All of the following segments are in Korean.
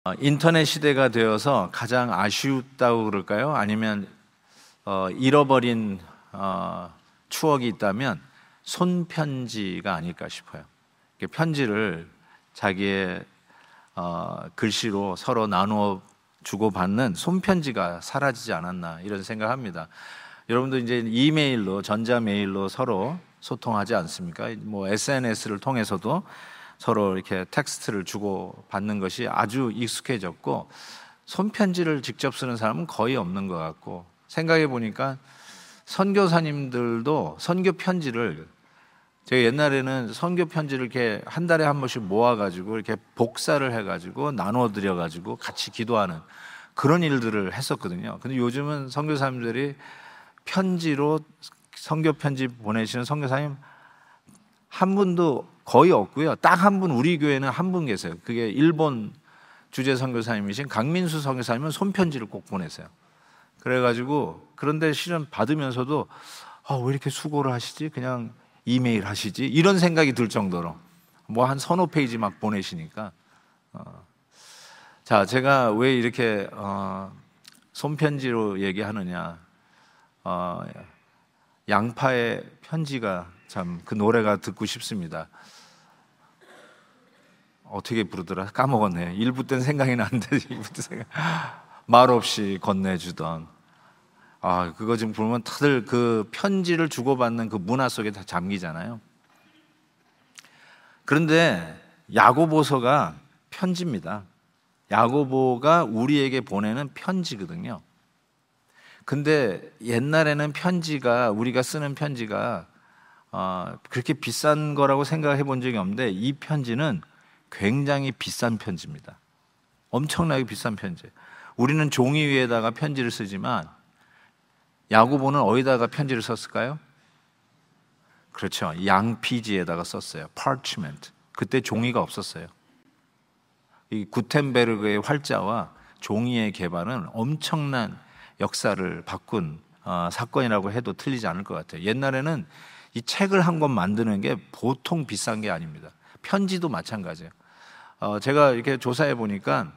인터넷 시대가 되어서 가장 아쉬웠다고 그럴까요? 아니면 잃어버린 추억이 있다면 손편지가 아닐까 싶어요. 편지를 자기의 글씨로 서로 나누어 주고받는 손편지가 사라지지 않았나 이런 생각합니다. 여러분도 이제 이메일로, 전자메일로 서로 소통하지 않습니까? 뭐 SNS를 통해서도 서로 이렇게 텍스트를 주고 받는 것이 아주 익숙해졌고, 손편지를 직접 쓰는 사람은 거의 없는 것 같고, 생각해 보니까 선교사님들도 선교 편지를, 제가 옛날에는 선교 편지를 이렇게 한 달에 한 번씩 모아가지고 이렇게 복사를 해가지고 나누어 드려가지고 같이 기도하는 그런 일들을 했었거든요. 근데 요즘은 선교사님들이 편지로 선교 편지 보내시는 선교사님 한 분도 거의 없고요. 딱 한 분, 우리 교회는 한 분 계세요. 그게 일본 주재 선교사님이신 강민수 선교사님은 손편지를 꼭 보내세요. 그래가지고, 그런데 실은 받으면서도 왜 이렇게 수고를 하시지? 그냥 이메일 하시지? 이런 생각이 들 정도로 뭐 한 서너 페이지 막 보내시니까. 자, 제가 왜 이렇게 손편지로 얘기하느냐? 양파의 편지가 참 그 노래가 듣고 싶습니다. 어떻게 부르더라? 까먹었네. 1부 때는 생각이 나는데 2부 때 생각. 말없이 건네주던. 그거 지금 보면 다들 그 편지를 주고받는 그 문화 속에 다 잠기잖아요. 그런데 야고보서가 편지입니다. 야고보가 우리에게 보내는 편지거든요. 근데 옛날에는 편지가, 우리가 쓰는 편지가 그렇게 비싼 거라고 생각해 본 적이 없는데, 이 편지는 굉장히 비싼 편지입니다. 엄청나게 비싼 편지. 우리는 종이 위에다가 편지를 쓰지만 야고보는 어디다가 편지를 썼을까요? 그렇죠. 양피지에다가 썼어요. parchment. 그때 종이가 없었어요. 이 구텐베르그의 활자와 종이의 개발은 엄청난 역사를 바꾼 사건이라고 해도 틀리지 않을 것 같아요. 옛날에는 이 책을 한 권 만드는 게 보통 비싼 게 아닙니다. 편지도 마찬가지예요. 제가 이렇게 조사해 보니까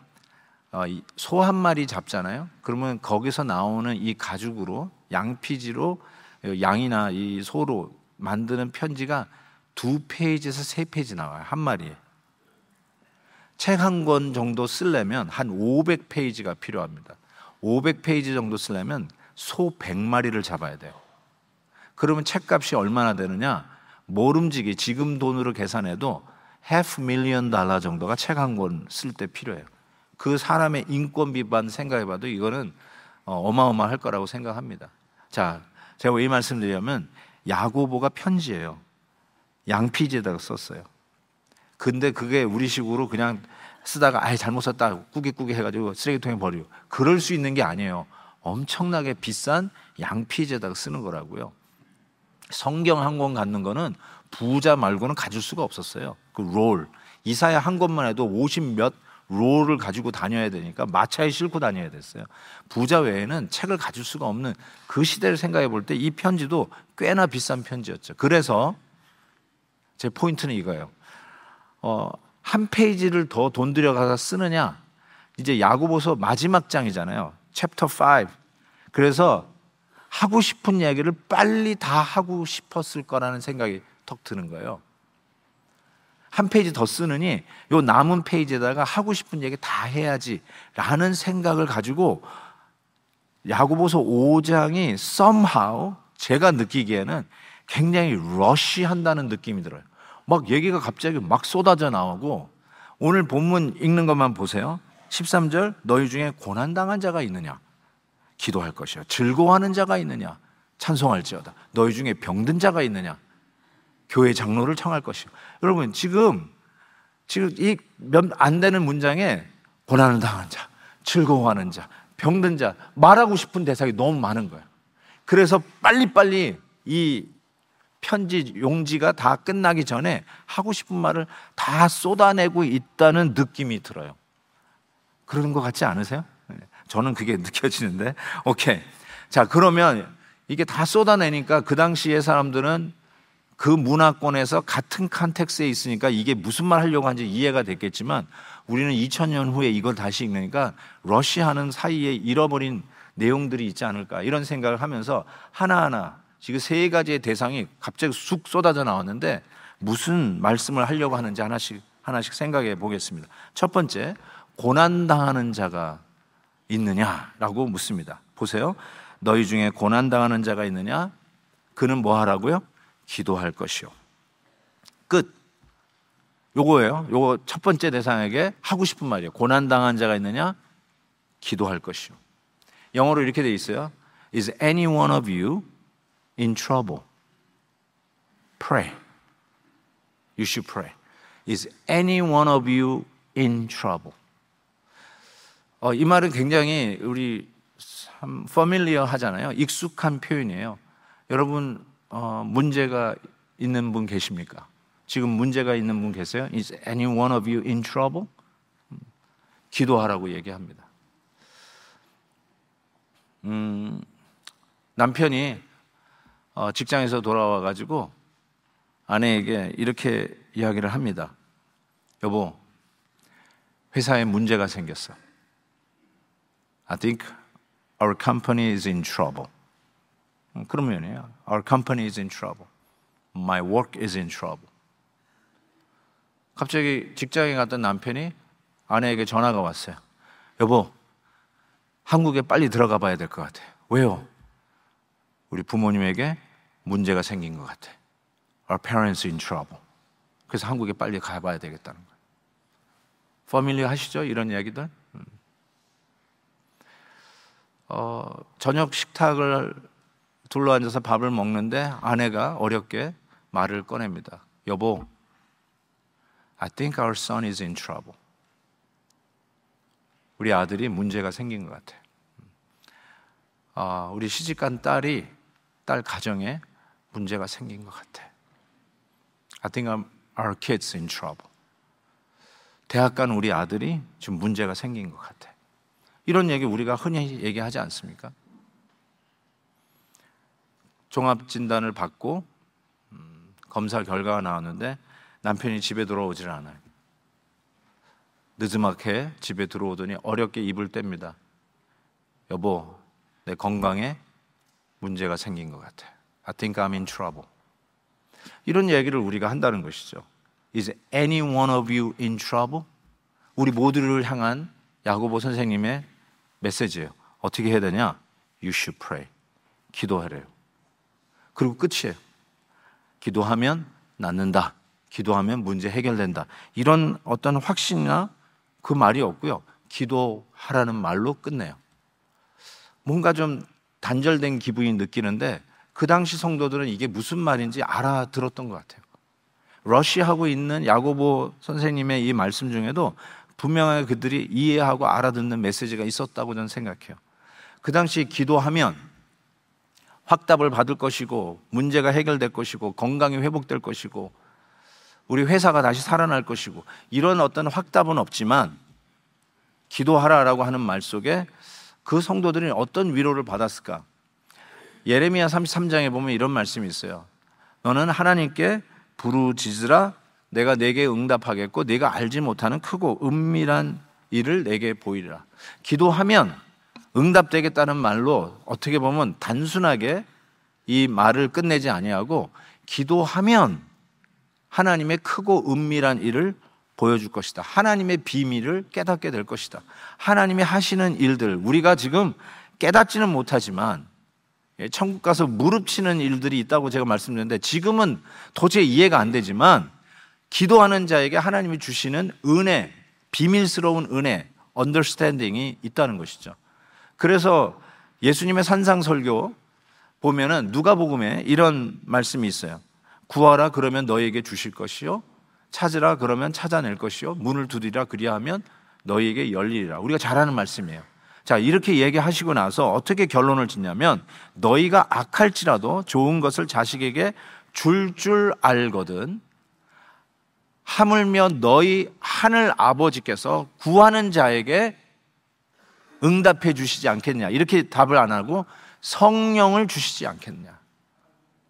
소 한 마리 잡잖아요. 그러면 거기서 나오는 이 가죽으로, 양피지로 양이나 이 소로 만드는 편지가 2페이지에서 3페이지 나와요. 한 마리에. 책 한 권 정도 쓰려면 한 500페이지가 필요합니다. 500페이지 정도 쓰려면 소 100마리를 잡아야 돼요. 그러면 책값이 얼마나 되느냐? 모름지기, 지금 돈으로 계산해도 $500,000 정도가 책 한 권 쓸 때 필요해요. 그 사람의 인건비만 생각해봐도 이거는 어마어마할 거라고 생각합니다. 자, 제가 왜 이 말씀드리냐면 야고보가 편지예요. 양피지에다가 썼어요. 근데 그게 우리식으로 그냥 쓰다가 잘못 썼다 꾸깃꾸깃 해가지고 쓰레기통에 버리고, 그럴 수 있는 게 아니에요. 엄청나게 비싼 양피지에다가 쓰는 거라고요. 성경 한 권 갖는 거는 부자 말고는 가질 수가 없었어요. 그 롤, 이사야 한 권만 해도 50몇 롤을 가지고 다녀야 되니까 마차에 싣고 다녀야 됐어요. 부자 외에는 책을 가질 수가 없는 그 시대를 생각해 볼 때 이 편지도 꽤나 비싼 편지였죠. 그래서 제 포인트는 이거예요. 한 페이지를 더 돈 들여가서 쓰느냐? 이제 야고보서 마지막 장이잖아요. 챕터 5. 그래서 하고 싶은 얘기를 빨리 다 하고 싶었을 거라는 생각이 턱 드는 거예요. 한 페이지 더 쓰느니 요 남은 페이지에다가 하고 싶은 얘기 다 해야지 라는 생각을 가지고 야고보서 5장이 somehow 제가 느끼기에는 굉장히 러쉬한다는 느낌이 들어요. 막 얘기가 갑자기 막 쏟아져 나오고, 오늘 본문 읽는 것만 보세요. 13절, 너희 중에 고난당한 자가 있느냐? 기도할 것이요. 즐거워하는 자가 있느냐? 찬송할지어다. 너희 중에 병든 자가 있느냐? 교회 장로를 청할 것이요. 여러분, 지금 이 몇 안 되는 문장에 고난을 당한 자, 즐거워하는 자, 병든 자, 말하고 싶은 대상이 너무 많은 거예요. 그래서 빨리빨리 이 편지 용지가 다 끝나기 전에 하고 싶은 말을 다 쏟아내고 있다는 느낌이 들어요. 그런 것 같지 않으세요? 저는 그게 느껴지는데. 오케이. 자, 그러면 이게 다 쏟아내니까 그 당시의 사람들은 그 문화권에서 같은 컨텍스트에 있으니까 이게 무슨 말 하려고 하는지 이해가 됐겠지만, 우리는 2000년 후에 이걸 다시 읽으니까 러시아는 사이에 잃어버린 내용들이 있지 않을까 이런 생각을 하면서 하나하나 지금 세 가지의 대상이 갑자기 쑥 쏟아져 나왔는데 무슨 말씀을 하려고 하는지 하나씩 생각해 보겠습니다. 첫 번째, 고난당하는 자가 있느냐라고 묻습니다. 보세요. 너희 중에 고난당하는 자가 있느냐? 그는 뭐 하라고요? 기도할 것이요. 끝. 요거예요. 요거 첫 번째 대상에게 하고 싶은 말이에요. 고난당한 자가 있느냐? 기도할 것이요. 영어로 이렇게 돼 있어요. Is any one of you in trouble? Pray. You should pray. Is any one of you in trouble? 이 말은 굉장히 우리 참 familiar 하잖아요. 익숙한 표현이에요. 여러분 문제가 있는 분 계십니까? 지금 문제가 있는 분 계세요? Is any one of you in trouble? 기도하라고 얘기합니다. 남편이 직장에서 돌아와 가지고 아내에게 이렇게 이야기를 합니다. 여보, 회사에 문제가 생겼어. I think our company is in trouble. 그런 면이에요. Our company is in trouble. My work is in trouble. 갑자기 직장에 갔던 남편이 아내에게 전화가 왔어요. 여보, 한국에 빨리 들어가 봐야 될 것 같아. 왜요? 우리 부모님에게 문제가 생긴 것 같아. Our parents are in trouble. 그래서 한국에 빨리 가봐야 되겠다는 거예요. familiar 하시죠? 이런 이야기들? 저녁 식탁을 둘러앉아서 밥을 먹는데 아내가 어렵게 말을 꺼냅니다. 여보, I think our son is in trouble. 우리 아들이 문제가 생긴 것 같아. 우리 시집간 딸 가정에 문제가 생긴 것 같아. I think our kids in trouble. 대학 간 우리 아들이 지금 문제가 생긴 것 같아. 이런 얘기 우리가 흔히 얘기하지 않습니까? 종합진단을 받고 검사 결과가 나왔는데 남편이 집에 돌아오질 않아요. 늦지막히 집에 들어오더니 어렵게 입을 뗍니다. 여보, 내 건강에 문제가 생긴 것 같아. I think I'm in trouble. 이런 얘기를 우리가 한다는 것이죠. Is any one of you in trouble? 우리 모두를 향한 야고보 선생님의 메시지예요. 어떻게 해야 되냐? You should pray. 기도하래요. 그리고 끝이에요. 기도하면 낫는다. 기도하면 문제 해결된다. 이런 어떤 확신이나 그 말이 없고요. 기도하라는 말로 끝내요. 뭔가 좀 단절된 기분이 느끼는데 그 당시 성도들은 이게 무슨 말인지 알아들었던 것 같아요. 러시하고 있는 야고보 선생님의 이 말씀 중에도 분명하게 그들이 이해하고 알아듣는 메시지가 있었다고 저는 생각해요. 그 당시 기도하면 확답을 받을 것이고 문제가 해결될 것이고 건강이 회복될 것이고 우리 회사가 다시 살아날 것이고 이런 어떤 확답은 없지만 기도하라라고 하는 말 속에 그 성도들이 어떤 위로를 받았을까? 예레미야 33장에 보면 이런 말씀이 있어요. 너는 하나님께 부르짖으라 내가 내게 응답하겠고 네가 알지 못하는 크고 은밀한 일을 내게 보이리라. 기도하면 응답되겠다는 말로 어떻게 보면 단순하게 이 말을 끝내지 아니하고 기도하면 하나님의 크고 은밀한 일을 보여줄 것이다. 하나님의 비밀을 깨닫게 될 것이다. 하나님이 하시는 일들 우리가 지금 깨닫지는 못하지만 천국 가서 무릎 치는 일들이 있다고 제가 말씀드렸는데 지금은 도저히 이해가 안 되지만 기도하는 자에게 하나님이 주시는 은혜, 비밀스러운 은혜, 언더스탠딩이 있다는 것이죠. 그래서 예수님의 산상설교 보면은 누가복음에 이런 말씀이 있어요. 구하라 그러면 너희에게 주실 것이요 찾으라 그러면 찾아낼 것이요 문을 두드리라 그리하면 너희에게 열리리라. 우리가 잘 아는 말씀이에요. 자, 이렇게 얘기하시고 나서 어떻게 결론을 짓냐면 너희가 악할지라도 좋은 것을 자식에게 줄 알거든 하물며 너희 하늘 아버지께서 구하는 자에게 응답해 주시지 않겠냐. 이렇게 답을 안 하고 성령을 주시지 않겠냐.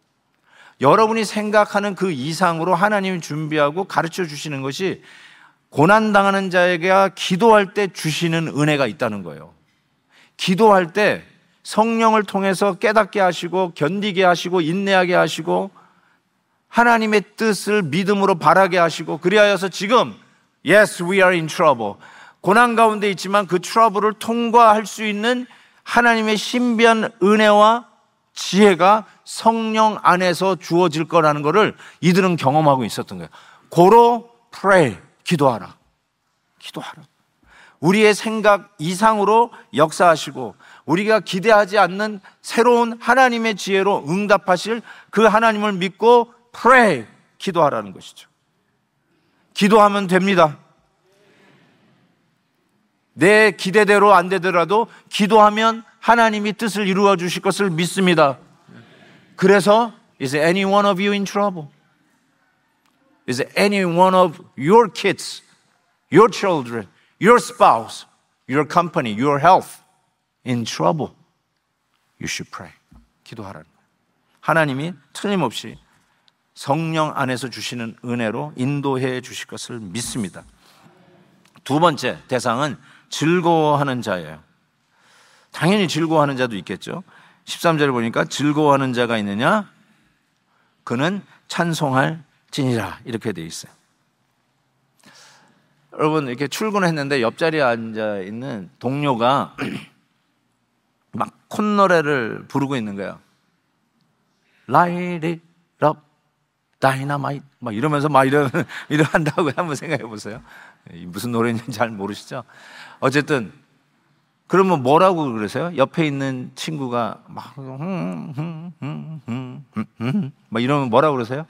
여러분이 생각하는 그 이상으로 하나님이 준비하고 가르쳐 주시는 것이 고난당하는 자에게 기도할 때 주시는 은혜가 있다는 거예요. 기도할 때 성령을 통해서 깨닫게 하시고 견디게 하시고 인내하게 하시고 하나님의 뜻을 믿음으로 바라게 하시고, 그리하여서 지금 Yes, we are in trouble. 고난 가운데 있지만 그 트러블을 통과할 수 있는 하나님의 신비한 은혜와 지혜가 성령 안에서 주어질 거라는 것을 이들은 경험하고 있었던 거예요. 고로 pray, 기도하라. 기도하라. 우리의 생각 이상으로 역사하시고 우리가 기대하지 않는 새로운 하나님의 지혜로 응답하실 그 하나님을 믿고 pray, 기도하라는 것이죠. 기도하면 됩니다. 내 기대대로 안 되더라도 기도하면 하나님이 뜻을 이루어 주실 것을 믿습니다. 그래서 Is any one of you in trouble? Is any one of your kids, your children, your spouse, your company, your health in trouble? You should pray. 기도하라는 거예요. 하나님이 틀림없이 성령 안에서 주시는 은혜로 인도해 주실 것을 믿습니다. 두 번째 대상은 즐거워하는 자예요. 당연히 즐거워하는 자도 있겠죠. 13절을 보니까 즐거워하는 자가 있느냐? 그는 찬송할 지니라, 이렇게 돼 있어요. 여러분, 이렇게 출근했는데 옆자리에 앉아 있는 동료가 막 콧노래를 부르고 있는 거예요. Light it up, dynamite, 막 이러면서 막 이러 한다고 한번 생각해 보세요. 무슨 노래인지 잘 모르시죠? 어쨌든 그러면 뭐라고 그러세요? 옆에 있는 친구가 막 이러면 뭐라고 그러세요?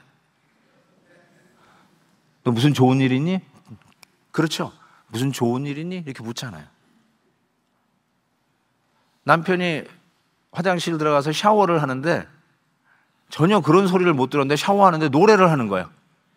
너 무슨 좋은 일 있니? 그렇죠. 무슨 좋은 일 있니? 이렇게 묻잖아요. 남편이 화장실 들어가서 샤워를 하는데 전혀 그런 소리를 못 들었는데 샤워하는데 노래를 하는 거예요.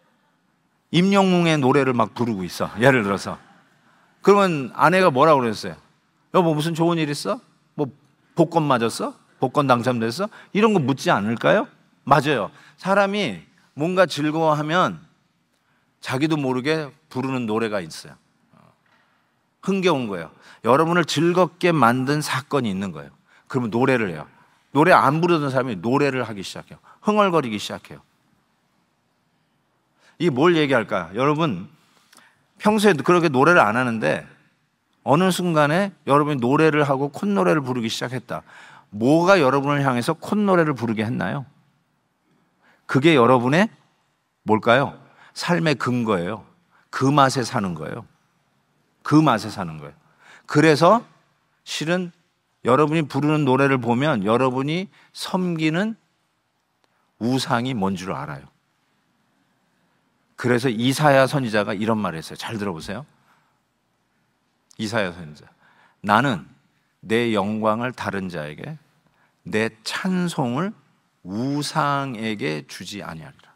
임영웅의 노래를 막 부르고 있어. 예를 들어서. 그러면 아내가 뭐라고 그랬어요? 여보, 무슨 좋은 일 있어? 뭐 복권 맞았어? 복권 당첨됐어? 이런 거 묻지 않을까요? 맞아요. 사람이 뭔가 즐거워하면 자기도 모르게 부르는 노래가 있어요. 흥겨운 거예요. 여러분을 즐겁게 만든 사건이 있는 거예요. 그러면 노래를 해요. 노래 안 부르던 사람이 노래를 하기 시작해요. 흥얼거리기 시작해요. 이게 뭘 얘기할까요? 여러분, 평소에 그렇게 노래를 안 하는데 어느 순간에 여러분이 노래를 하고 콧노래를 부르기 시작했다. 뭐가 여러분을 향해서 콧노래를 부르게 했나요? 그게 여러분의 뭘까요? 삶의 근거예요. 그 맛에 사는 거예요. 그 맛에 사는 거예요. 그래서 실은 여러분이 부르는 노래를 보면 여러분이 섬기는 우상이 뭔 줄 알아요. 그래서 이사야 선지자가 이런 말을 했어요. 잘 들어보세요. 이사야 선지자. 나는 내 영광을 다른 자에게, 내 찬송을 우상에게 주지 아니하리라.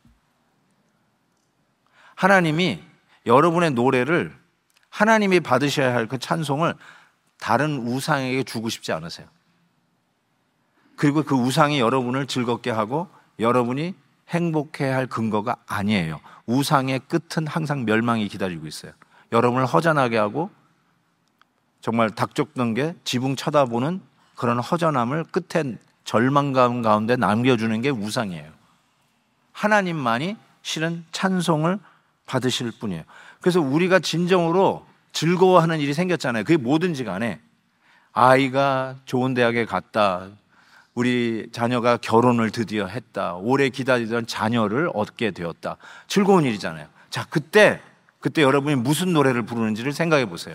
하나님이 여러분의 노래를, 하나님이 받으셔야 할 그 찬송을 다른 우상에게 주고 싶지 않으세요. 그리고 그 우상이 여러분을 즐겁게 하고 여러분이 행복해야 할 근거가 아니에요. 우상의 끝은 항상 멸망이 기다리고 있어요. 여러분을 허전하게 하고 정말 닭죽던 게 지붕 쳐다보는 그런 허전함을 끝에 절망감 가운데 남겨주는 게 우상이에요. 하나님만이 실은 찬송을 받으실 분이에요. 그래서 우리가 진정으로 즐거워하는 일이 생겼잖아요. 그게 뭐든지 간에 아이가 좋은 대학에 갔다, 우리 자녀가 결혼을 드디어 했다, 오래 기다리던 자녀를 얻게 되었다, 즐거운 일이잖아요. 자, 그때 여러분이 무슨 노래를 부르는지를 생각해 보세요.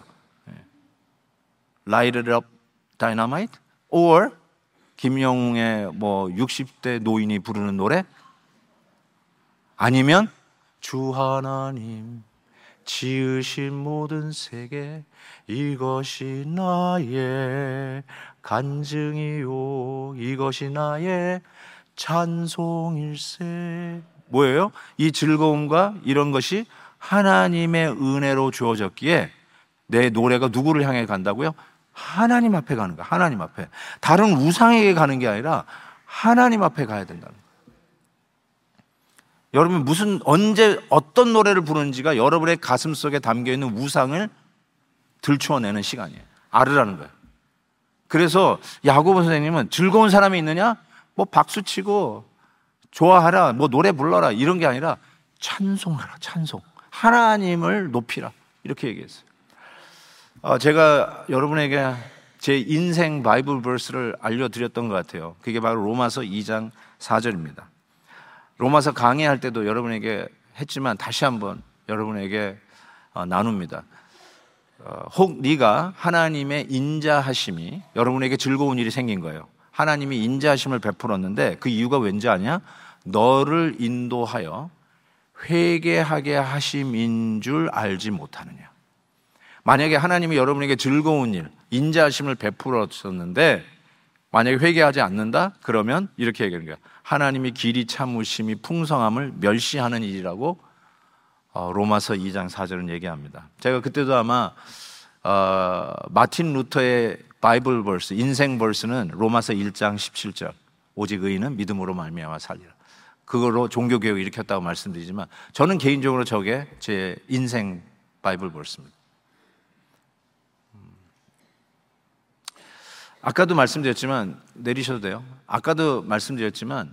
Light it up, dynamite? or 김영웅의 뭐 60대 노인이 부르는 노래? 아니면 주 하나님 지으신 모든 세계 이것이 나의 간증이요 이것이 나의 찬송일세. 뭐예요? 이 즐거움과 이런 것이 하나님의 은혜로 주어졌기에 내 노래가 누구를 향해 간다고요? 하나님 앞에 가는 거야. 하나님 앞에. 다른 우상에게 가는 게 아니라 하나님 앞에 가야 된다는 거예요. 여러분 언제 어떤 노래를 부르는지가 여러분의 가슴 속에 담겨있는 우상을 들추어내는 시간이에요. 알으라는 거예요. 그래서 야고보 선생님은 즐거운 사람이 있느냐? 뭐 박수치고 좋아하라, 뭐 노래 불러라 이런 게 아니라 찬송하라, 찬송. 하나님을 높이라 이렇게 얘기했어요. 제가 여러분에게 제 인생 바이블 버스를 알려드렸던 것 같아요. 그게 바로 로마서 2장 4절입니다. 로마서 강의할 때도 여러분에게 했지만 다시 한번 여러분에게 나눕니다. 혹 네가 하나님의 인자하심이 여러분에게 즐거운 일이 생긴 거예요. 하나님이 인자하심을 베풀었는데 그 이유가 왠지 아냐? 너를 인도하여 회개하게 하심인 줄 알지 못하느냐. 만약에 하나님이 여러분에게 즐거운 일, 인자하심을 베풀었었는데 만약에 회개하지 않는다? 그러면 이렇게 얘기하는 거야. 하나님이 길이 참으심이 풍성함을 멸시하는 일이라고 로마서 2장 4절은 얘기합니다. 제가 그때도 아마 마틴 루터의 바이블 벌스, 인생 벌스는 로마서 1장 17절 오직 의인은 믿음으로 말미암아 살리라. 그걸로 종교개혁을 일으켰다고 말씀드리지만 저는 개인적으로 저게 제 인생 바이블 벌스입니다. 아까도 말씀드렸지만 내리셔도 돼요. 아까도 말씀드렸지만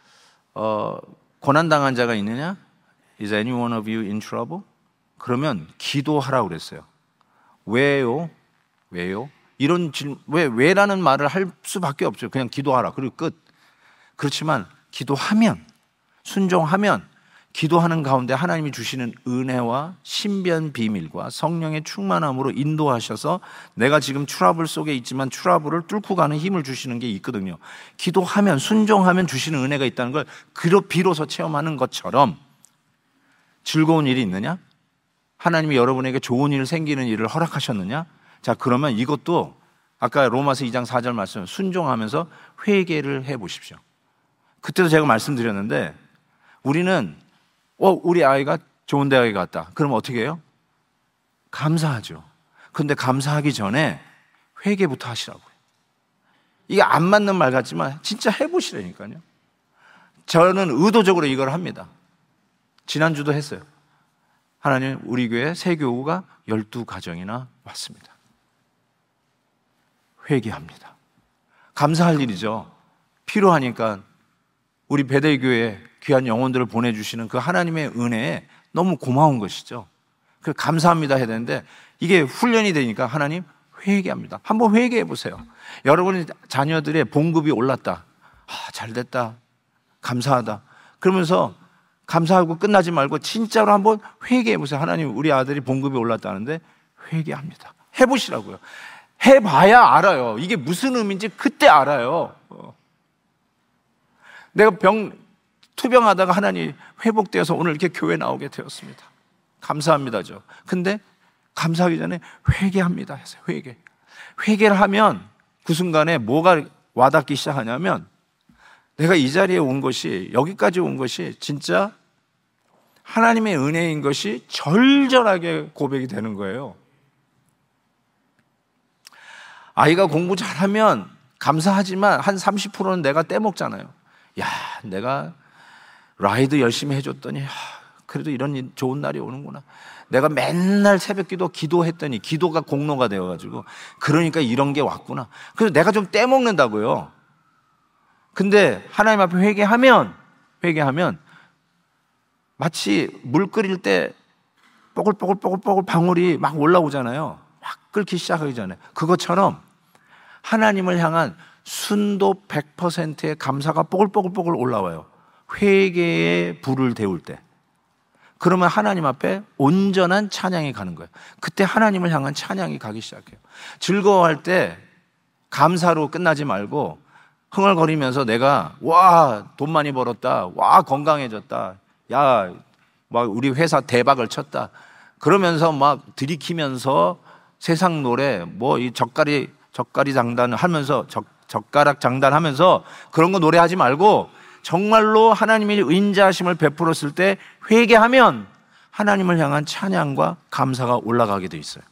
고난당한 자가 있느냐? Is any one of you in trouble? 그러면 기도하라고 그랬어요. 왜요? 왜요? 이런 왜라는 말을 할 수밖에 없죠. 그냥 기도하라. 그리고 끝. 그렇지만 기도하면, 순종하면 기도하는 가운데 하나님이 주시는 은혜와 신비한 비밀과 성령의 충만함으로 인도하셔서 내가 지금 트러블 속에 있지만 트러블을 뚫고 가는 힘을 주시는 게 있거든요. 기도하면, 순종하면 주시는 은혜가 있다는 걸 비로소 체험하는 것처럼 즐거운 일이 있느냐? 하나님이 여러분에게 좋은 일 생기는 일을 허락하셨느냐? 자, 그러면 이것도 아까 로마서 2장 4절 말씀 순종하면서 회개를 해보십시오. 그때도 제가 말씀드렸는데 우리는 우리 아이가 좋은 대학에 갔다. 그럼 어떻게 해요? 감사하죠. 그런데 감사하기 전에 회개부터 하시라고요. 이게 안 맞는 말 같지만 진짜 해보시라니까요. 저는 의도적으로 이걸 합니다. 지난주도 했어요. 하나님, 우리 교회 새 교우가 12가정이나 왔습니다. 회개합니다. 감사할 일이죠. 필요하니까 우리 베델교회에 귀한 영혼들을 보내주시는 그 하나님의 은혜에 너무 고마운 것이죠. 그 감사합니다 해야 되는데 이게 훈련이 되니까 하나님 회개합니다. 한번 회개해 보세요. 여러분의 자녀들의 봉급이 올랐다. 잘됐다. 감사하다. 그러면서 감사하고 끝나지 말고 진짜로 한번 회개해 보세요. 하나님, 우리 아들이 봉급이 올랐다는데 회개합니다. 해보시라고요. 해봐야 알아요. 이게 무슨 의미인지 그때 알아요. 내가 투병하다가 하나님 회복되어서 오늘 이렇게 교회 나오게 되었습니다. 감사합니다죠. 근데 감사하기 전에 회개합니다 해서 회개를 하면 그 순간에 뭐가 와닿기 시작하냐면 내가 이 자리에 온 것이, 여기까지 온 것이 진짜 하나님의 은혜인 것이 절절하게 고백이 되는 거예요. 아이가 공부 잘하면 감사하지만 한 30%는 내가 떼먹잖아요. 야, 내가 라이드 열심히 해줬더니 그래도 이런 좋은 날이 오는구나. 내가 맨날 새벽 기도했더니 기도가 공로가 되어가지고 그러니까 이런 게 왔구나. 그래서 내가 좀 떼먹는다고요. 근데 하나님 앞에 회개하면 마치 물 끓일 때 뽀글뽀글 방울이 막 올라오잖아요. 막 끓기 시작하기 전에. 그것처럼 하나님을 향한 순도 100%의 감사가 뽀글뽀글 올라와요. 회개의 불을 데울 때. 그러면 하나님 앞에 온전한 찬양이 가는 거예요. 그때 하나님을 향한 찬양이 가기 시작해요. 즐거워할 때 감사로 끝나지 말고 흥얼거리면서 내가 돈 많이 벌었다, 건강해졌다, 막 우리 회사 대박을 쳤다, 그러면서 막 들이키면서 세상 노래 이 젓가락 장단하면서 그런 거 노래하지 말고 정말로 하나님의 인자하심을 베풀었을 때 회개하면 하나님을 향한 찬양과 감사가 올라가게 돼 있어요.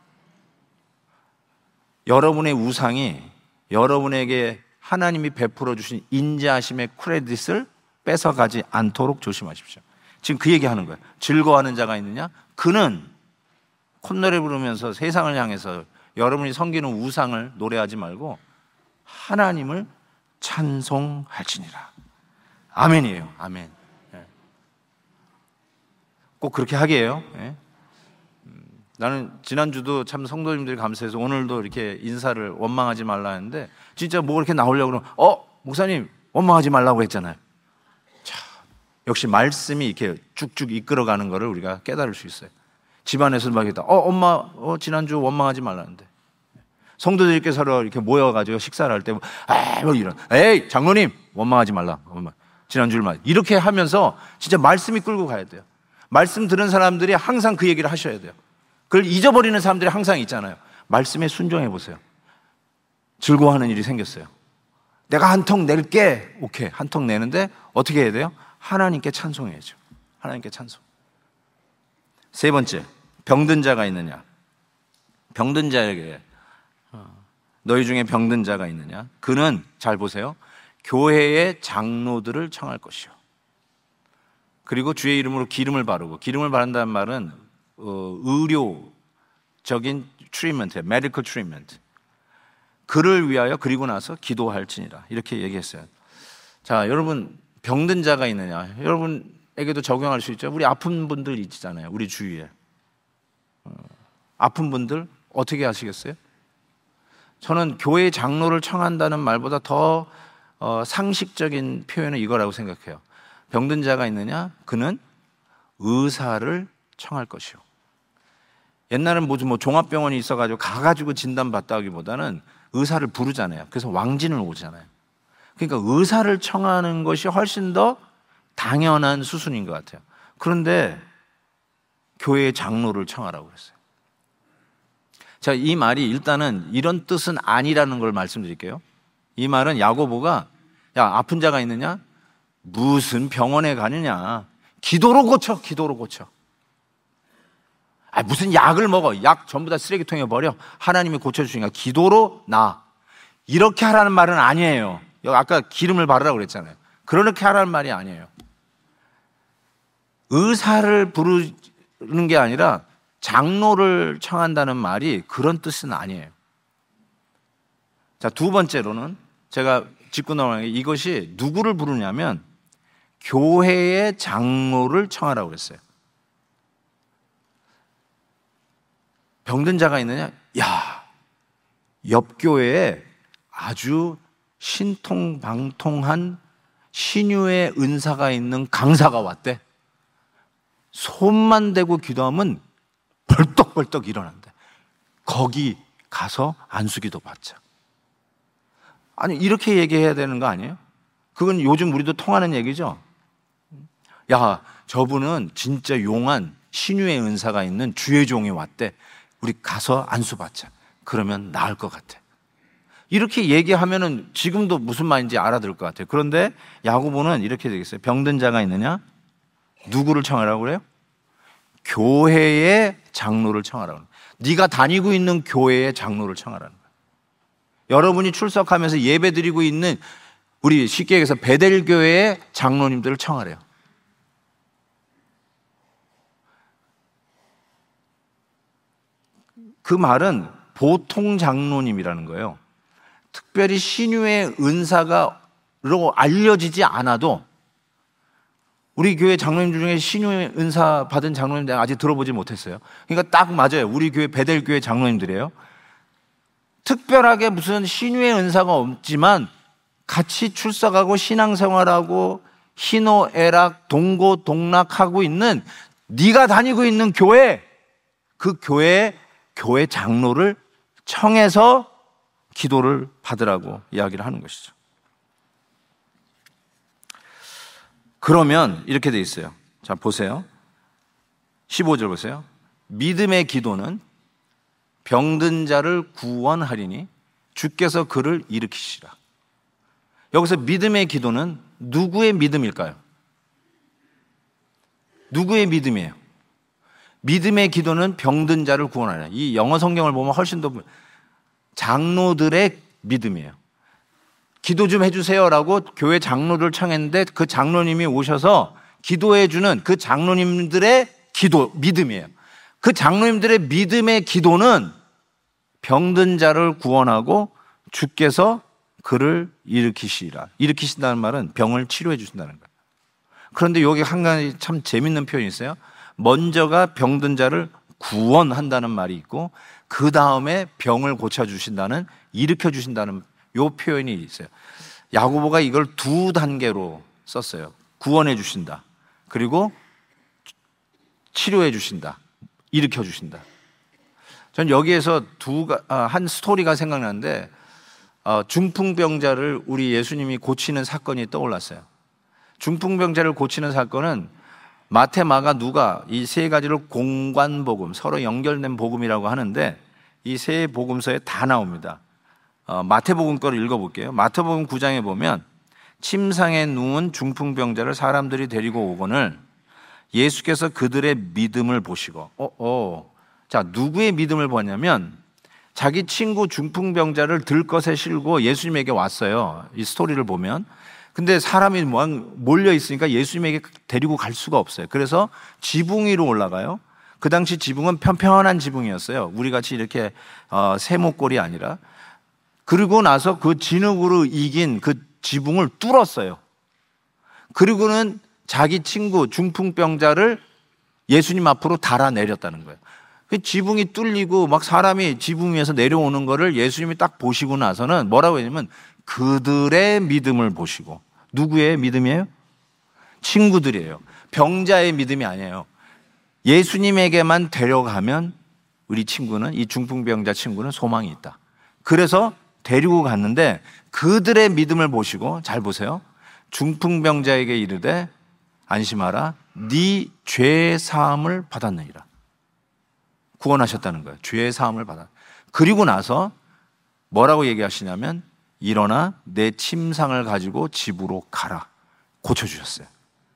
여러분의 우상이 여러분에게 하나님이 베풀어 주신 인자하심의 크레딧을 뺏어가지 않도록 조심하십시오. 지금 그 얘기하는 거예요. 즐거워하는 자가 있느냐? 그는 콧노래 부르면서 세상을 향해서 여러분이 섬기는 우상을 노래하지 말고 하나님을 찬송할지니라. 아멘이에요. 아멘. 꼭 그렇게 하게 해요. 나는 지난주도 참 성도님들이 감사해서 오늘도 이렇게 인사를 원망하지 말라 했는데 진짜 뭐 이렇게 나오려고 그러면 목사님 원망하지 말라고 했잖아요. 자, 역시 말씀이 이렇게 쭉쭉 이끌어가는 거를 우리가 깨달을 수 있어요. 집안에서 막 있다. 엄마 지난주 원망하지 말라는데 성도들께서 이렇게 모여가지고 식사를 할 때 뭐 이런 에이 장로님 원망하지 말라. 지난주를 이렇게 하면서 진짜 말씀이 끌고 가야 돼요. 말씀 들은 사람들이 항상 그 얘기를 하셔야 돼요. 그걸 잊어버리는 사람들이 항상 있잖아요. 말씀에 순종해 보세요. 즐거워하는 일이 생겼어요. 내가 한 통 낼게. 오케이. 한 통 내는데 어떻게 해야 돼요? 하나님께 찬송해야죠. 하나님께 찬송. 세 번째, 병든 자가 있느냐? 병든 자에게 너희 중에 병든 자가 있느냐? 그는 잘 보세요. 교회의 장로들을 청할 것이요. 그리고 주의 이름으로 기름을 바르고, 기름을 바른다는 말은 의료적인 트리트먼트, 메디컬 트리트먼트. 그를 위하여 그리고 나서 기도할지니라. 이렇게 얘기했어요. 자, 여러분 병든 자가 있느냐? 여러분에게도 적용할 수 있죠. 우리 아픈 분들 있잖아요. 우리 주위에. 아픈 분들 어떻게 하시겠어요? 저는 교회 장로를 청한다는 말보다 더 상식적인 표현은 이거라고 생각해요. 병든 자가 있느냐? 그는 의사를 청할 것이요. 옛날엔 뭐 종합병원이 있어가지고 가가지고 진단받다 하기보다는 의사를 부르잖아요. 그래서 왕진을 오잖아요. 그러니까 의사를 청하는 것이 훨씬 더 당연한 수순인 것 같아요. 그런데 교회의 장로를 청하라고 그랬어요. 자, 이 말이 일단은 이런 뜻은 아니라는 걸 말씀드릴게요. 이 말은 야고보가 야, 아픈 자가 있느냐? 무슨 병원에 가느냐? 기도로 고쳐, 기도로 고쳐. 무슨 약을 먹어. 약 전부 다 쓰레기통에 버려. 하나님이 고쳐주시니까 기도로 나. 이렇게 하라는 말은 아니에요. 아까 기름을 바르라고 그랬잖아요. 그렇게 하라는 말이 아니에요. 의사를 부르는 게 아니라 장로를 청한다는 말이 그런 뜻은 아니에요. 자, 두 번째로는 제가 짚고 넘어가는 게 이것이 누구를 부르냐면 교회의 장로를 청하라고 그랬어요. 병든 자가 있느냐? 야, 옆 교회에 아주 신통방통한 신유의 은사가 있는 강사가 왔대. 손만 대고 기도하면 벌떡벌떡 일어난대. 거기 가서 안수기도 받자. 아니, 이렇게 얘기해야 되는 거 아니에요? 그건 요즘 우리도 통하는 얘기죠. 야, 저분은 진짜 용한 신유의 은사가 있는 주의 종이 왔대. 우리 가서 안수 받자. 그러면 나을 것 같아. 이렇게 얘기하면은 지금도 무슨 말인지 알아들을 것 같아요. 그런데 야고보는 이렇게 되겠어요. 병든 자가 있느냐? 누구를 청하라고 그래요? 교회의 장로를 청하라고 그래요. 네가 다니고 있는 교회의 장로를 청하라는 거예요. 여러분이 출석하면서 예배 드리고 있는 우리 쉽게 얘기해서 베델교회의 장로님들을 청하래요. 그 말은 보통 장로님이라는 거예요. 특별히 신유의 은사가로 알려지지 않아도 우리 교회 장로님 중에 신유의 은사 받은 장로님 내가 아직 들어보지 못했어요. 그러니까 딱 맞아요. 우리 교회 베델교회 장로님들이에요. 특별하게 무슨 신유의 은사가 없지만 같이 출석하고 신앙생활하고 희노애락 동고동락하고 있는 네가 다니고 있는 교회, 그 교회 장로를 청해서 기도를 받으라고 이야기를 하는 것이죠. 그러면 이렇게 돼 있어요. 자, 보세요. 15절 보세요. 믿음의 기도는 병든 자를 구원하리니 주께서 그를 일으키시라. 여기서 믿음의 기도는 누구의 믿음일까요? 누구의 믿음이에요? 믿음의 기도는 병든 자를 구원하리라. 이 영어 성경을 보면 훨씬 더 장로들의 믿음이에요. 기도 좀 해주세요라고 교회 장로를 청했는데 그 장로님이 오셔서 기도해주는 그 장로님들의 기도, 믿음이에요. 그 장로님들의 믿음의 기도는 병든 자를 구원하고 주께서 그를 일으키신다는 말은 병을 치료해 주신다는 거예요. 그런데 여기 한 가지 참 재밌는 표현이 있어요. 먼저가 병든 자를 구원한다는 말이 있고 그 다음에 병을 고쳐주신다는, 일으켜주신다는 요 표현이 있어요. 야고보가 이걸 두 단계로 썼어요. 구원해 주신다, 그리고 치료해 주신다, 일으켜 주신다. 전 여기에서 한 스토리가 생각나는데 중풍병자를 우리 예수님이 고치는 사건이 떠올랐어요. 중풍병자를 고치는 사건은 마태, 마가, 누가 이 세 가지를 공관복음, 서로 연결된 복음이라고 하는데 이 세 복음서에 다 나옵니다. 마태복음 거를 읽어볼게요. 마태복음 9장에 보면 침상에 누운 중풍병자를 사람들이 데리고 오거늘 예수께서 그들의 믿음을 보시고 자, 누구의 믿음을 보냐면 자기 친구 중풍병자를 들것에 실고 예수님에게 왔어요. 이 스토리를 보면. 근데 사람이 몰려 있으니까 예수님에게 데리고 갈 수가 없어요. 그래서 지붕 위로 올라가요. 그 당시 지붕은 편편한 지붕이었어요. 우리같이 이렇게 세모꼴이 아니라. 그리고 나서 그 진흙으로 이긴 그 지붕을 뚫었어요. 그리고는 자기 친구 중풍병자를 예수님 앞으로 달아내렸다는 거예요. 그 지붕이 뚫리고 막 사람이 지붕 위에서 내려오는 거를 예수님이 딱 보시고 나서는 뭐라고 했냐면 그들의 믿음을 보시고. 누구의 믿음이에요? 친구들이에요. 병자의 믿음이 아니에요. 예수님에게만 데려가면 우리 친구는, 이 중풍병자 친구는 소망이 있다. 그래서 데리고 갔는데 그들의 믿음을 보시고, 잘 보세요. 중풍병자에게 이르되 안심하라, 네 죄 사함을 받았느니라. 구원하셨다는 거예요. 죄 사함을 받았. 그리고 나서 뭐라고 얘기하시냐면 일어나 내 침상을 가지고 집으로 가라. 고쳐주셨어요.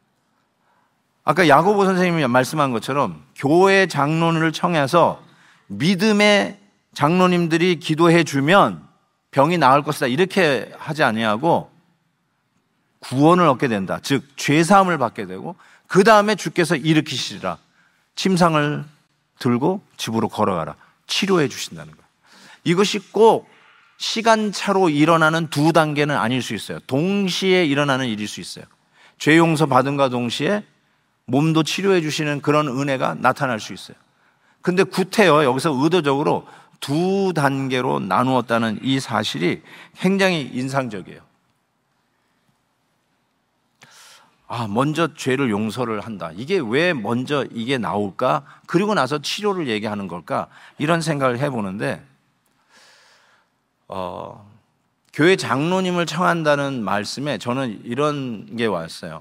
아까 야고보 선생님이 말씀한 것처럼 교회 장로를 청해서 믿음의 장로님들이 기도해 주면 병이 나을 것이다 이렇게 하지 아니하고 구원을 얻게 된다. 즉 죄사함을 받게 되고 그 다음에 주께서 일으키시리라. 침상을 들고 집으로 걸어가라. 치료해 주신다는 거예요. 이것이 꼭 시간차로 일어나는 두 단계는 아닐 수 있어요. 동시에 일어나는 일일 수 있어요. 죄 용서 받음과 동시에 몸도 치료해 주시는 그런 은혜가 나타날 수 있어요. 근데 구태여 여기서 의도적으로 두 단계로 나누었다는 이 사실이 굉장히 인상적이에요. 먼저 죄를 용서를 한다. 이게 왜 먼저 이게 나올까? 그리고 나서 치료를 얘기하는 걸까? 이런 생각을 해보는데 교회 장로님을 청한다는 말씀에 저는 이런 게 왔어요.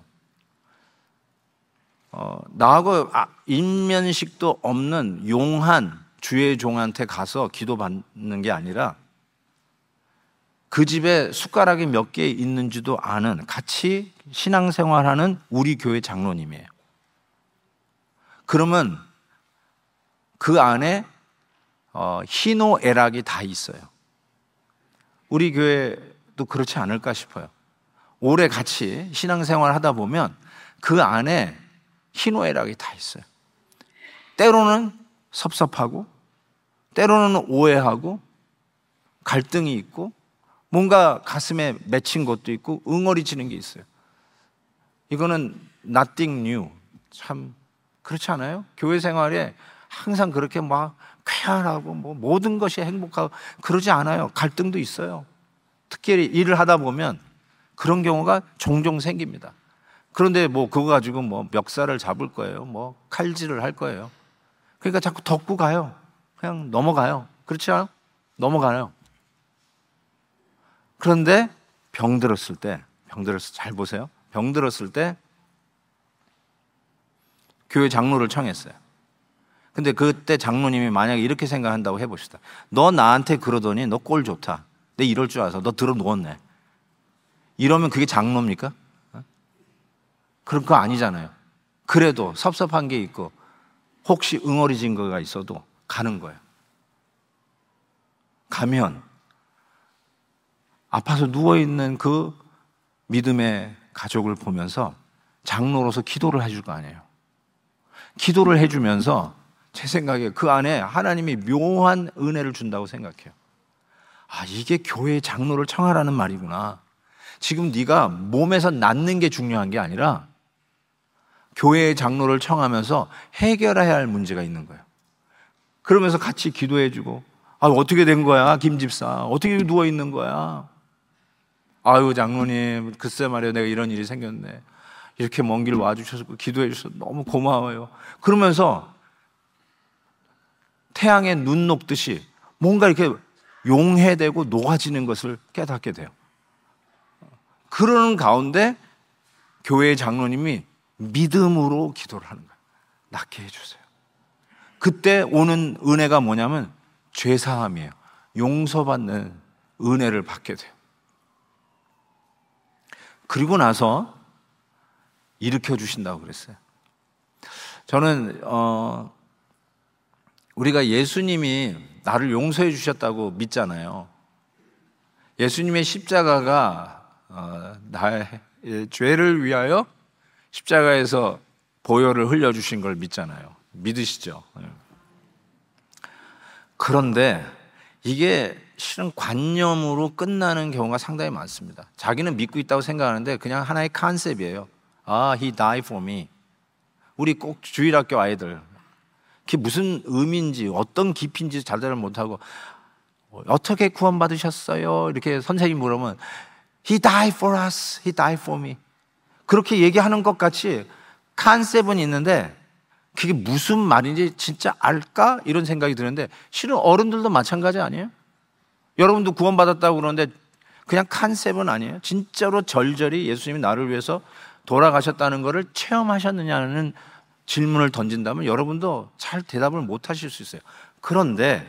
나하고 인면식도 없는 용한 주의 종한테 가서 기도받는 게 아니라 그 집에 숟가락이 몇 개 있는지도 아는, 같이 신앙생활하는 우리 교회 장로님이에요. 그러면 그 안에 희노애락이 다 있어요. 우리 교회도 그렇지 않을까 싶어요. 오래 같이 신앙생활 하다 보면 그 안에 희노애락이 다 있어요. 때로는 섭섭하고 때로는 오해하고 갈등이 있고 뭔가 가슴에 맺힌 것도 있고 응어리지는 게 있어요. 이거는 nothing new. 참 그렇지 않아요? 교회 생활에 항상 그렇게 막 쾌활하고 뭐 모든 것이 행복하고 그러지 않아요. 갈등도 있어요. 특히 일을 하다 보면 그런 경우가 종종 생깁니다. 그런데 뭐 그거 가지고 뭐 멱살을 잡을 거예요. 뭐 칼질을 할 거예요. 그러니까 자꾸 덮고 가요. 그냥 넘어가요. 그렇지 않아요? 넘어가요. 그런데 병들었을 때 잘 보세요. 병들었을 때 교회 장로를 청했어요. 근데 그때 장로님이 만약에 이렇게 생각한다고 해봅시다. 너 나한테 그러더니 너 꼴 좋다. 내 이럴 줄 알아서 너 들어 누웠네. 이러면 그게 장로입니까? 그런 거 아니잖아요. 그래도 섭섭한 게 있고 혹시 응어리진 거가 있어도 가는 거예요. 가면 아파서 누워있는 그 믿음의 가족을 보면서 장로로서 기도를 해줄 거 아니에요. 기도를 해주면서 제 생각에 그 안에 하나님이 묘한 은혜를 준다고 생각해요. 아, 이게 교회의 장로를 청하라는 말이구나. 지금 네가 몸에서 낫는 게 중요한 게 아니라 교회의 장로를 청하면서 해결해야 할 문제가 있는 거예요. 그러면서 같이 기도해주고, 아, 어떻게 된 거야, 김 집사? 어떻게 누워있는 거야? 아유, 장로님, 글쎄 말이에요, 내가 이런 일이 생겼네. 이렇게 먼 길 와주셔서 기도해 주셔서 너무 고마워요. 그러면서 태양에 눈 녹듯이 뭔가 이렇게 용해되고 녹아지는 것을 깨닫게 돼요. 그러는 가운데 교회의 장로님이 믿음으로 기도를 하는 거예요. 낫게 해주세요. 그때 오는 은혜가 뭐냐면 죄사함이에요. 용서받는 은혜를 받게 돼요. 그리고 나서 일으켜 주신다고 그랬어요. 저는 우리가 예수님이 나를 용서해 주셨다고 믿잖아요. 예수님의 십자가가 나의 죄를 위하여 십자가에서 보혈을 흘려주신 걸 믿잖아요. 믿으시죠? 그런데 이게 실은 관념으로 끝나는 경우가 상당히 많습니다. 자기는 믿고 있다고 생각하는데 그냥 하나의 컨셉이에요. 아, he died for me. 우리 꼭 주일학교 아이들 그게 무슨 의미인지 어떤 깊이인지 잘들 못하고 어떻게 구원받으셨어요? 이렇게 선생님이 물으면 He died for us. He died for me. 그렇게 얘기하는 것 같이 컨셉은 있는데 그게 무슨 말인지 진짜 알까? 이런 생각이 드는데 실은 어른들도 마찬가지 아니에요? 여러분도 구원받았다고 그러는데 그냥 컨셉은 아니에요? 진짜로 절절히 예수님이 나를 위해서 돌아가셨다는 것을 체험하셨느냐는 질문을 던진다면 여러분도 잘 대답을 못 하실 수 있어요. 그런데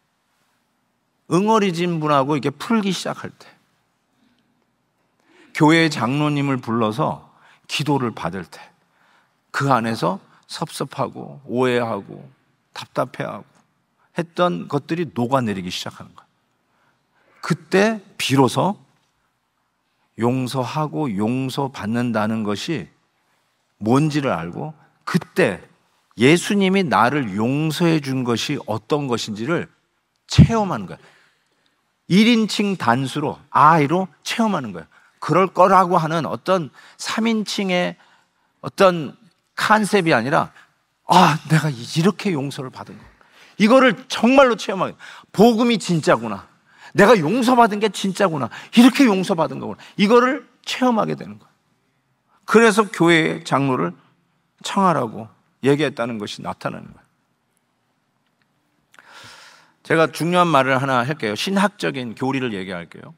응어리진 분하고 이렇게 풀기 시작할 때 교회의 장로님을 불러서 기도를 받을 때 그 안에서 섭섭하고 오해하고 답답해하고 했던 것들이 녹아내리기 시작하는 거예요. 그때 비로소 용서하고 용서받는다는 것이 뭔지를 알고 그때 예수님이 나를 용서해 준 것이 어떤 것인지를 체험하는 거예요. 1인칭 단수로 I로 체험하는 거예요. 그럴 거라고 하는 어떤 3인칭의 어떤 컨셉이 아니라 아, 내가 이렇게 용서를 받은 거. 이거를 정말로 체험하게. 복음이 진짜구나. 내가 용서받은 게 진짜구나. 이렇게 용서받은 거구나. 이거를 체험하게 되는 거예요. 그래서 교회의 장로를 청하라고 얘기했다는 것이 나타나는 거예요. 제가 중요한 말을 하나 할게요. 신학적인 교리를 얘기할게요.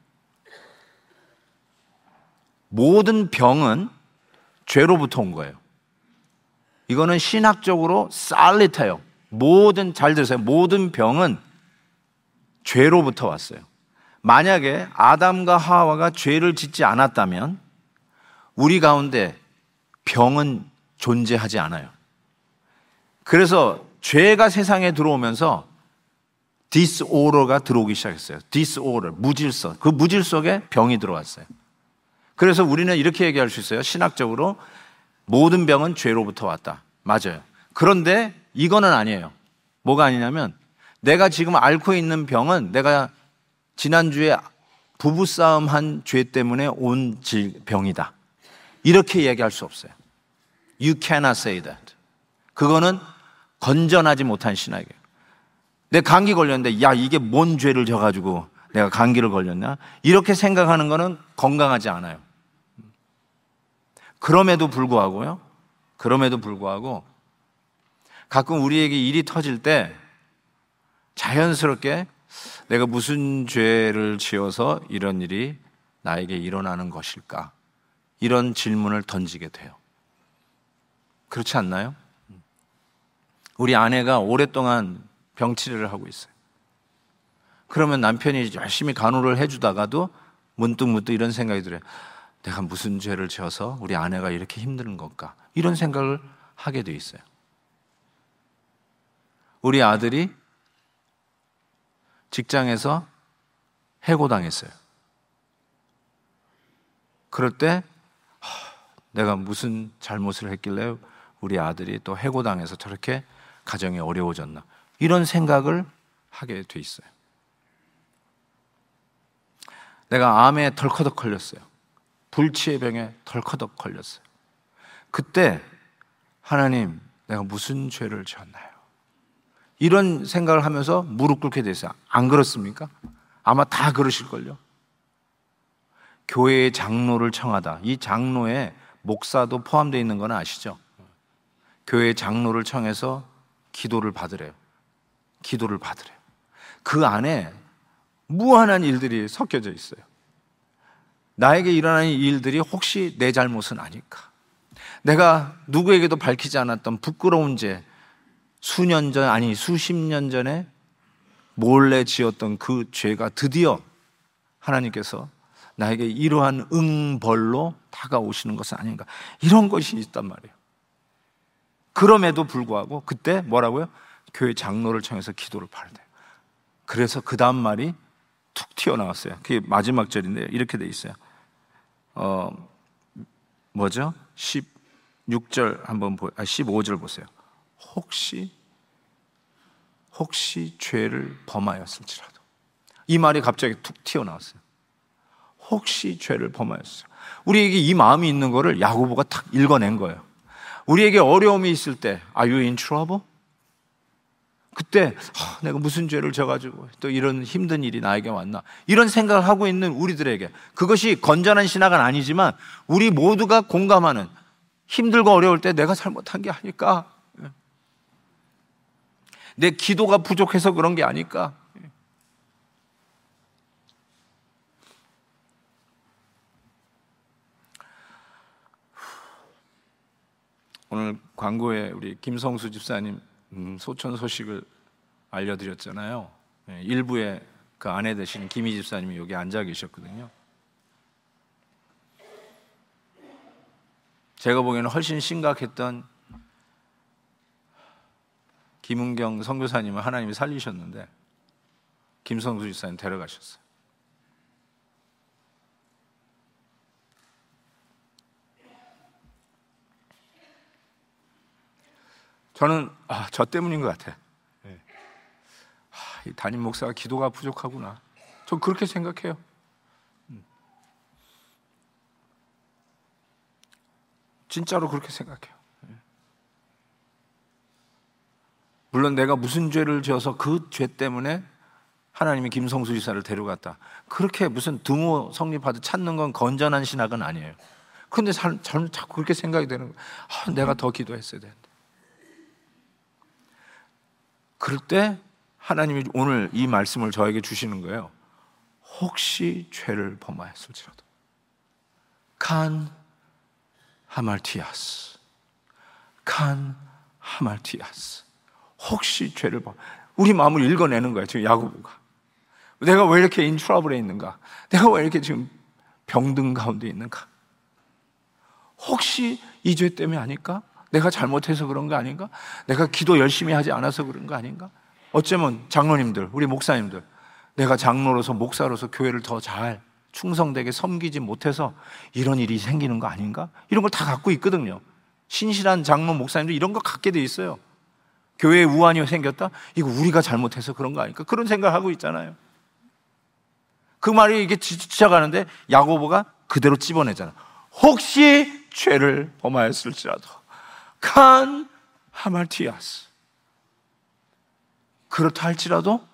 모든 병은 죄로부터 온 거예요. 이거는 신학적으로 살리타요. 잘 들으세요. 모든 병은 죄로부터 왔어요. 만약에 아담과 하와가 죄를 짓지 않았다면 우리 가운데 병은 존재하지 않아요. 그래서 죄가 세상에 들어오면서 disorder가 들어오기 시작했어요. disorder, 무질서. 그 무질 속에 병이 들어왔어요. 그래서 우리는 이렇게 얘기할 수 있어요. 신학적으로 모든 병은 죄로부터 왔다. 맞아요. 그런데 이거는 아니에요. 뭐가 아니냐면 내가 지금 앓고 있는 병은 내가 지난주에 부부싸움 한 죄 때문에 온 병이다. 이렇게 얘기할 수 없어요. You cannot say that. 그거는 건전하지 못한 신학이에요. 내 감기 걸렸는데 야, 이게 뭔 죄를 져가지고 내가 감기를 걸렸나? 이렇게 생각하는 거는 건강하지 않아요. 그럼에도 불구하고 가끔 우리에게 일이 터질 때 자연스럽게 내가 무슨 죄를 지어서 이런 일이 나에게 일어나는 것일까? 이런 질문을 던지게 돼요. 그렇지 않나요? 우리 아내가 오랫동안 병치레를 하고 있어요. 그러면 남편이 열심히 간호를 해주다가도 문득 이런 생각이 들어요. 내가 무슨 죄를 지어서 우리 아내가 이렇게 힘든 걸까? 이런 생각을 하게 돼 있어요. 우리 아들이 직장에서 해고당했어요. 그럴 때 내가 무슨 잘못을 했길래 우리 아들이 또 해고당해서 저렇게 가정이 어려워졌나, 이런 생각을 하게 돼 있어요. 내가 암에 덜커덕 걸렸어요. 불치의 병에 덜커덕 걸렸어요. 그때 하나님, 내가 무슨 죄를 지었나요? 이런 생각을 하면서 무릎 꿇게 됐어요. 안 그렇습니까? 아마 다 그러실걸요. 교회의 장로를 청하다. 이 장로에 목사도 포함되어 있는 건 아시죠? 교회의 장로를 청해서 기도를 받으래요. 기도를 받으래요. 그 안에 무한한 일들이 섞여져 있어요. 나에게 일어나는 일들이 혹시 내 잘못은 아닐까? 내가 누구에게도 밝히지 않았던 부끄러운 죄, 수년 전, 아니 수십 년 전에 몰래 지었던 그 죄가 드디어 하나님께서 나에게 이러한 응벌로 다가오시는 것은 아닌가, 이런 것이 있단 말이에요. 그럼에도 불구하고 그때 뭐라고요? 교회 장로를 청해서 기도를 받아요. 그래서 그 다음 말이 툭 튀어나왔어요. 그게 마지막 절인데요, 이렇게 돼 있어요. 뭐죠? 16절 한번 15절 보세요. 혹시 죄를 범하였을지라도. 이 말이 갑자기 툭 튀어나왔어요. 혹시 죄를 범하였어요. 우리에게 이 마음이 있는 거를 야고보가 탁 읽어낸 거예요. 우리에게 어려움이 있을 때 Are you in trouble? 그때 내가 무슨 죄를 져가지고 또 이런 힘든 일이 나에게 왔나, 이런 생각을 하고 있는 우리들에게, 그것이 건전한 신학은 아니지만 우리 모두가 공감하는, 힘들고 어려울 때 내가 잘못한 게 아닐까, 내 기도가 부족해서 그런 게 아닐까. 오늘 광고에 우리 김성수 집사님 소천 소식을 알려드렸잖아요. 일부에 그 아내 되시는 김희 집사님이 여기 앉아 계셨거든요. 제가 보기에는 훨씬 심각했던 김은경 선교사님을 하나님이 살리셨는데 김성수 집사님 데려가셨어요. 저는 저 때문인 것 같아. 이 담임 목사가 기도가 부족하구나. 저 그렇게 생각해요. 진짜로 그렇게 생각해요. 물론 내가 무슨 죄를 지어서 그 죄 때문에 하나님이 김성수 지사를 데려갔다, 그렇게 무슨 등호 성립하듯 찾는 건 건전한 신학은 아니에요. 그런데 저는 자꾸 그렇게 생각이 되는 거예요. 내가 더 기도했어야 되는데. 그럴 때 하나님이 오늘 이 말씀을 저에게 주시는 거예요. 혹시 죄를 범하였을지라도. 칸 하말티아스, 칸 하말티아스. 혹시 죄를 범, 우리 마음을 읽어내는 거예요, 지금 야고보가. 내가 왜 이렇게 인 트러블에 있는가? 내가 왜 이렇게 지금 병든 가운데 있는가? 혹시 이 죄 때문에 아닐까? 내가 잘못해서 그런 거 아닌가? 내가 기도 열심히 하지 않아서 그런 거 아닌가? 어쩌면 장로님들, 우리 목사님들, 내가 장로로서 목사로서 교회를 더 잘 충성되게 섬기지 못해서 이런 일이 생기는 거 아닌가? 이런 걸 다 갖고 있거든요. 신실한 장로 목사님들 이런 거 갖게 돼 있어요. 교회에 우환이 생겼다? 이거 우리가 잘못해서 그런 거 아닐까? 그런 생각을 하고 있잖아요. 그 말이 이게 지쳐가는데 야고보가 그대로 찝어내잖아. 혹시 죄를 범하였을지라도 칸 하말티아스. 그렇다 할지라도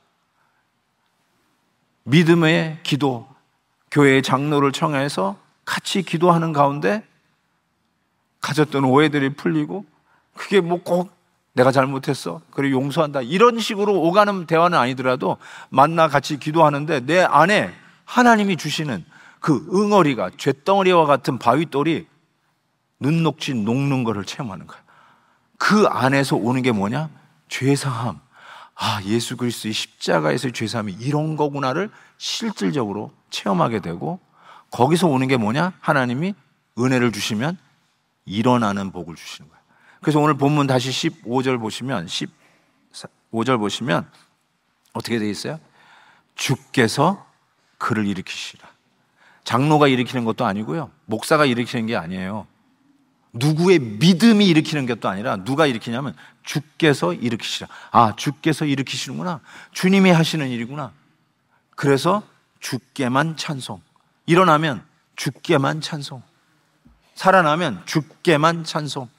믿음의 기도, 교회의 장로를 청해서 같이 기도하는 가운데 가졌던 오해들이 풀리고, 그게 뭐 꼭 내가 잘못했어, 그래 용서한다, 이런 식으로 오가는 대화는 아니더라도 만나 같이 기도하는데 내 안에 하나님이 주시는 그 응어리가 쇳덩어리와 같은 바위돌이 눈 녹지 녹는 것을 체험하는 거야. 그 안에서 오는 게 뭐냐? 죄사함. 예수 그리스도의 십자가에서의 죄사함이 이런 거구나를 실질적으로 체험하게 되고, 거기서 오는 게 뭐냐? 하나님이 은혜를 주시면 일어나는 복을 주시는 거예요. 그래서 오늘 본문 다시 15절 보시면, 15절 보시면 어떻게 되어 있어요? 주께서 그를 일으키시라. 장로가 일으키는 것도 아니고요. 목사가 일으키는 게 아니에요. 누구의 믿음이 일으키는 것도 아니라 누가 일으키냐면 주께서 일으키시라. 아, 주께서 일으키시는구나. 주님이 하시는 일이구나. 그래서 주께만 찬송. 일어나면 주께만 찬송. 살아나면 주께만 찬송.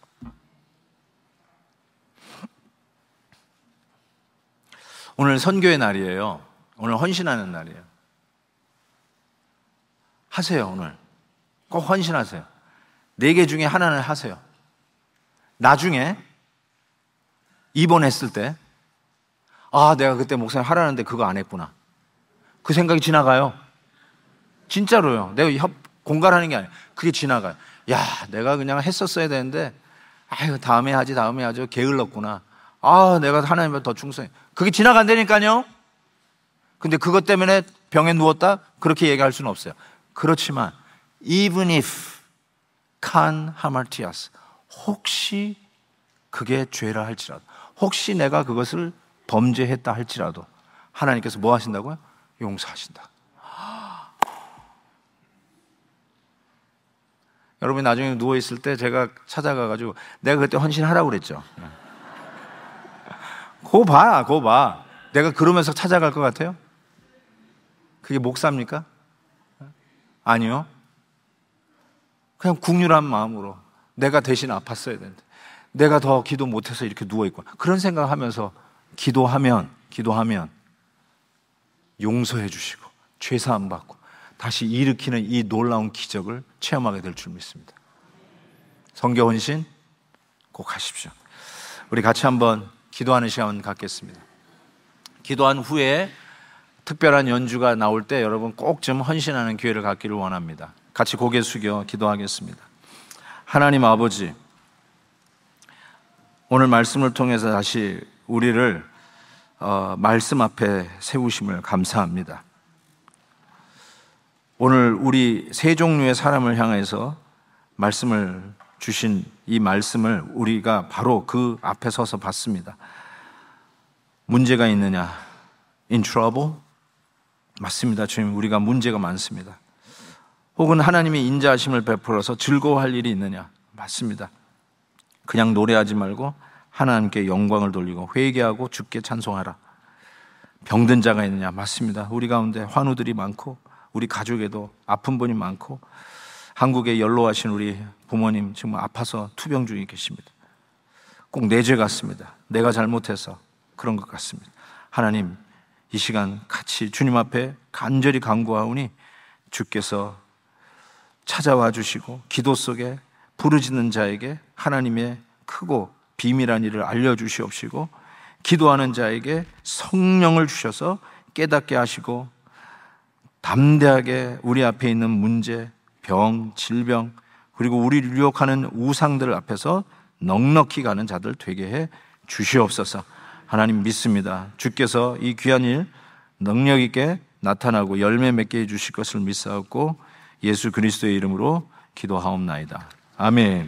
오늘 선교의 날이에요. 오늘 헌신하는 날이에요. 하세요. 오늘 꼭 헌신하세요. 4개 중에 하나는 하세요. 나중에 입원했을 때 아, 내가 그때 목사님 하라는데 그거 안 했구나. 그 생각이 지나가요. 진짜로요. 내가 공갈하는 게 아니에요. 그게 지나가요. 야, 내가 그냥 했었어야 되는데 아유, 다음에 하죠. 게을렀구나. 아, 내가 하나님보다 더 충성해. 그게 지나간다니까요. 근데 그것 때문에 병에 누웠다? 그렇게 얘기할 수는 없어요. 그렇지만 even if 칸 하말티아스, 혹시 그게 죄라 할지라도, 혹시 내가 그것을 범죄했다 할지라도 하나님께서 뭐 하신다고요? 용서하신다. 여러분이 나중에 누워있을 때 제가 찾아가가지고 내가 그때 헌신하라고 그랬죠. 그거 봐. 내가 그러면서 찾아갈 것 같아요? 그게 목사입니까? 아니요. 그냥 국률한 마음으로 내가 대신 아팠어야 되는데 내가 더 기도 못해서 이렇게 누워있구나. 그런 생각하면서 기도하면 용서해 주시고 죄사함 받고 다시 일으키는 이 놀라운 기적을 체험하게 될 줄 믿습니다. 선교 헌신 꼭 하십시오. 우리 같이 한번 기도하는 시간 갖겠습니다. 기도한 후에 특별한 연주가 나올 때 여러분 꼭 좀 헌신하는 기회를 갖기를 원합니다. 같이 고개 숙여 기도하겠습니다. 하나님 아버지, 오늘 말씀을 통해서 다시 우리를 말씀 앞에 세우심을 감사합니다. 오늘 우리 세 종류의 사람을 향해서 말씀을 주신 이 말씀을 우리가 바로 그 앞에 서서 봤습니다. 문제가 있느냐? In trouble? 맞습니다. 주님, 우리가 문제가 많습니다. 혹은 하나님의 인자하심을 베풀어서 즐거워할 일이 있느냐? 맞습니다. 그냥 노래하지 말고 하나님께 영광을 돌리고 회개하고 주께 찬송하라. 병든 자가 있느냐? 맞습니다. 우리 가운데 환우들이 많고 우리 가족에도 아픈 분이 많고 한국에 연로하신 우리 부모님 지금 아파서 투병 중에 계십니다. 꼭 내 죄 같습니다. 내가 잘못해서 그런 것 같습니다. 하나님, 이 시간 같이 주님 앞에 간절히 간구하오니 주께서 찾아와 주시고 기도 속에 부르짖는 자에게 하나님의 크고 비밀한 일을 알려주시옵시고 기도하는 자에게 성령을 주셔서 깨닫게 하시고 담대하게 우리 앞에 있는 문제, 병, 질병 그리고 우리를 유혹하는 우상들 앞에서 넉넉히 가는 자들 되게 해 주시옵소서. 하나님 믿습니다. 주께서 이 귀한 일 능력 있게 나타나고 열매 맺게 해주실 것을 믿사옵고 예수 그리스도의 이름으로 기도하옵나이다. 아멘.